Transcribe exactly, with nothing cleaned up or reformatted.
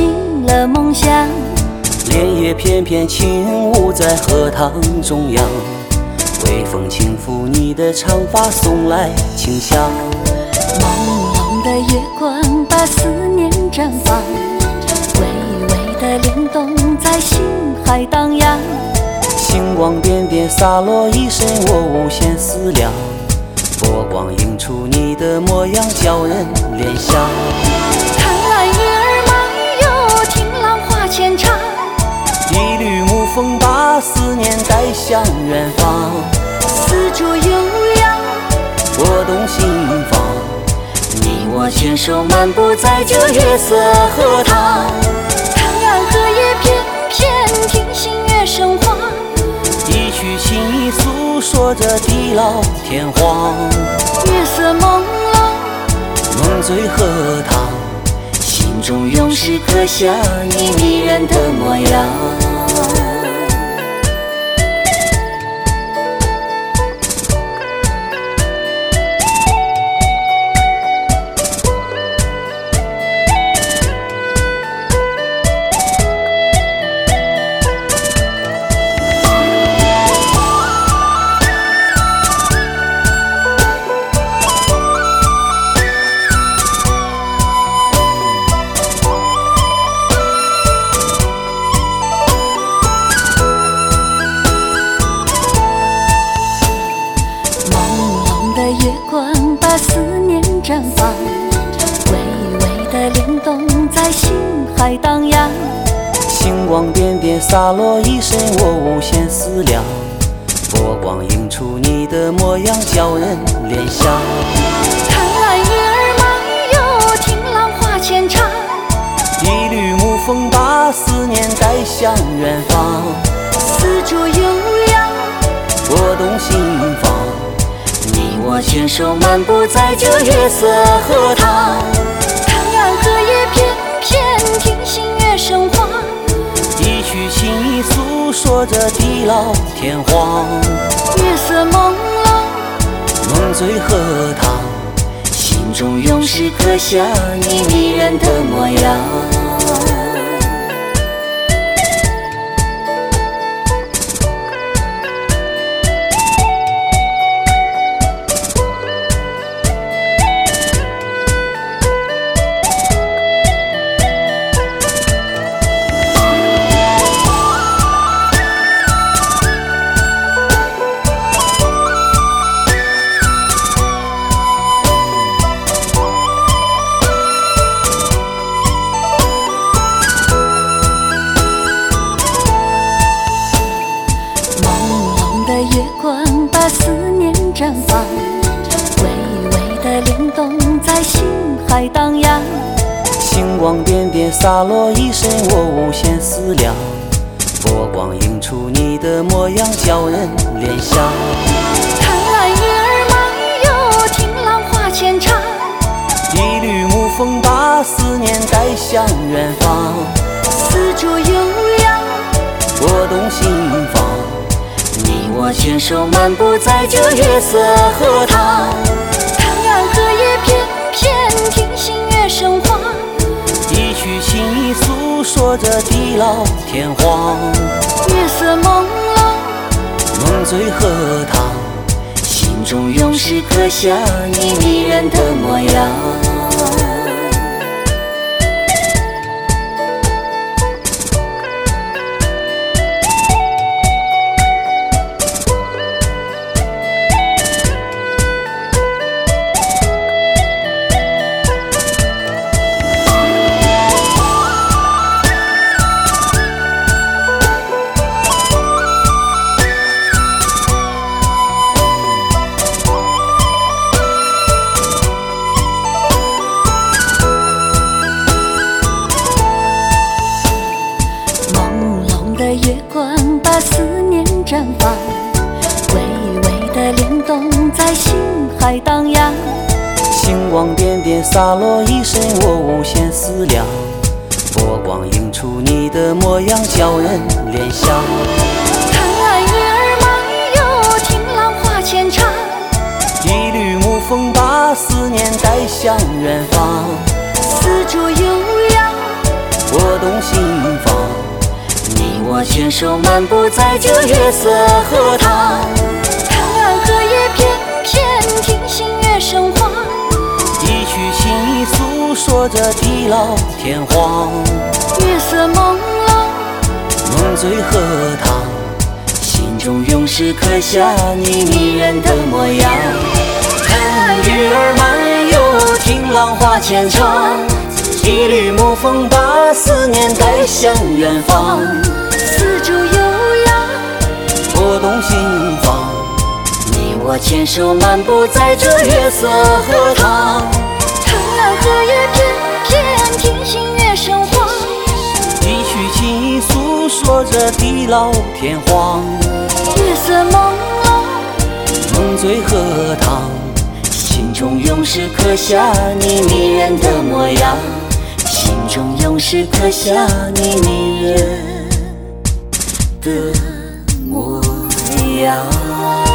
醒了梦想。 莲叶翩翩轻舞在荷塘中央，微风轻拂你的长发，送来清香。 朦胧的月光把思念绽放，微微的莲动在心海荡漾。 星光点点洒落一身我无限思量，波光映出你的模样，叫人联想。 看来月儿漫游，听浪花浅唱， 一缕暮风把思念带向远方。 丝竹悠扬， 拨动心房， 你我牵手漫步在这月色荷塘。看岸荷叶翩翩，听星月生花， 一曲情意诉说着地老天荒。 月色朦胧， 梦醉荷塘， 心中永时刻想你迷人的模样。月光把思念绽放，微微的莲动在心海荡漾。 星光点点洒落一身我无限思量，波光映出你的模样，叫人联想。 看来月儿漫游，听浪花浅唱， 一缕暮风把思念带向远方。 丝竹悠扬， 拨动心房， 你我牵手漫步在这月色荷塘。看岸荷叶翩翩，听星月生花， 一曲情意诉说着地老天荒。 月色朦胧， 梦醉荷塘， 心中永时刻想你迷人的模样。月光把思念绽放，微微的莲动在心海荡漾。 星光点点洒落一身我无限思量，波光映出你的模样，叫人联想。 看来月儿漫游，听浪花浅唱， 一缕暮风把思念带向远方。 丝竹悠扬， 拨动心房， 你我牵手漫步在这月色荷塘。看岸荷叶翩翩，听星月生花， 一曲情意诉说着地老天荒。 月色朦胧， 梦醉荷塘， 心中永时刻想你迷人的模样。月光把思念绽放，微微的莲动在心海荡漾。 星光点点洒落一身我无限思量，波光映出你的模样，叫人联想。 看来月儿漫游，听浪花浅唱， 一缕暮风把思念带向远方。 丝竹悠扬， 拨动心房。 你我牵手漫步在这月色荷塘，看岸荷叶翩翩，听星月生花。 一曲情意诉说着地老天荒， 月色朦胧， 梦醉荷塘，心中永时刻下你迷人的模样。看鱼儿漫游，听浪花浅唱，一缕暮风把思念带向远方。 四周悠扬， 拨动心房， 你我牵手漫步在这月色荷塘，看岸荷叶翩翩，听星月生花。 一曲情意诉说着地老天荒， 月色朦胧， 梦醉荷塘，心中永时刻下你迷人的模样，心中永时刻下你迷人的模样。